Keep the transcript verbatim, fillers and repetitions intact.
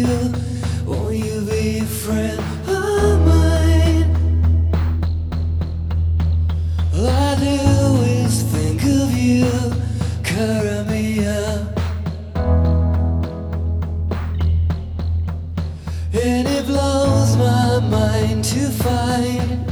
you? Won't you be a friend of mine? All I do is think of you, curl me up, and it blows my mind to find